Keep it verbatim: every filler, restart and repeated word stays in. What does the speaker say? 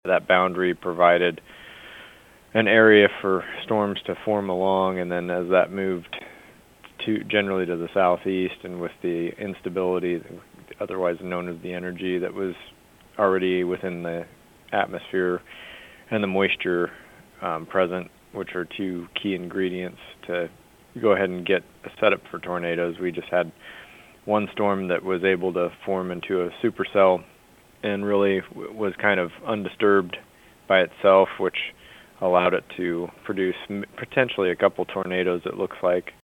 That boundary provided an area for storms to form along, and then as that moved to generally to the southeast, and with the instability, otherwise known as the energy that was already within the atmosphere, and the moisture um, present, which are two key ingredients to go ahead and get a setup for tornadoes. We just had one storm that was able to form into a supercell and really w- was kind of undisturbed by itself, which allowed it to produce m- potentially a couple tornadoes, it looks like.